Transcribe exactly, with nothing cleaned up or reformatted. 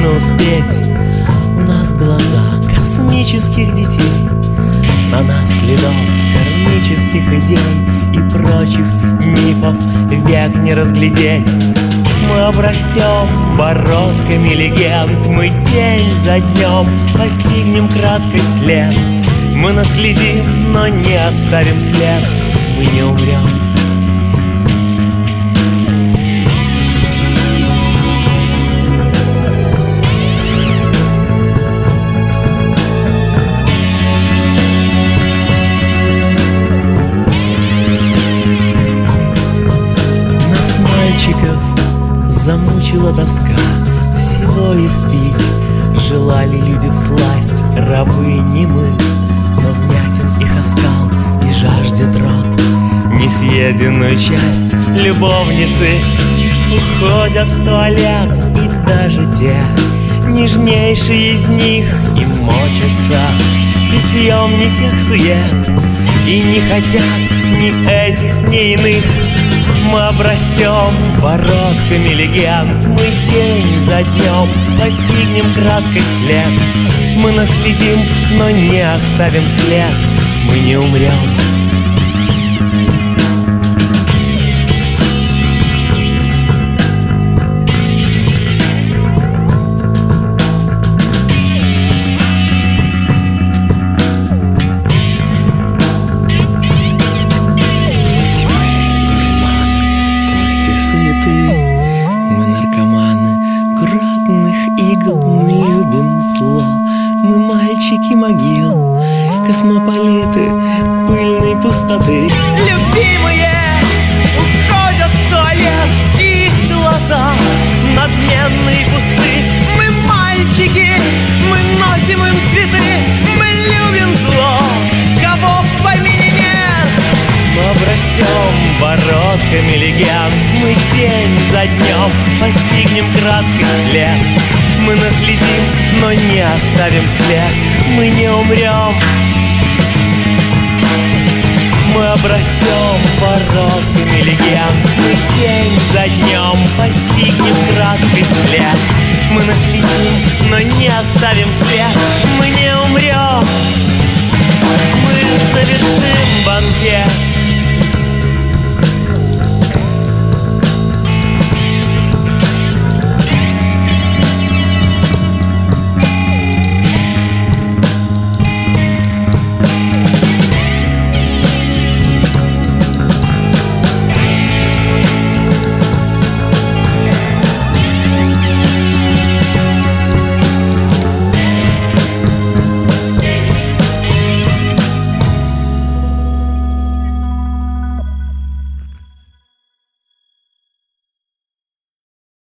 нужно успеть. У нас глаза космических детей, на нас следов кармических идей и прочих мифов век не разглядеть. Мы обрастем бородками легенд, мы день за днем постигнем краткость лет. Мы наследим, но не оставим след, мы не умрем. Нас, мальчиков, замучила тоска, всего испить желали люди всласть. Рабы не мы, но внятен их оскал и жаждет рот. Несъеденную часть любовницы уходят в туалет, и даже те нежнейшие из них и мочатся питьем не тех сует, и не хотят ни этих, ни иных. Мы обрастем бородками легенд, мы день за днем постигнем краткость лет. Мы наследим, но не оставим след, мы не умрем. Мы наркоманы градных игл, мы любим зло, мы мальчики могил, космополиты пыльной пустоты. Любимые уходят в туалет, их глаза надменные и пусты. Мы мальчики, мы носим им цветы, мы любим зло, кого в помине нет. Мы обрастем бородками легенд, мы день за днем постигнем краткость лет. Мы наследим, но не оставим след, мы не умрем. Мы обрастем бородками легенд, мы день за днем постигнем краткость лет. Мы наследим, но не оставим след, мы не умрем. Мы совершим банкет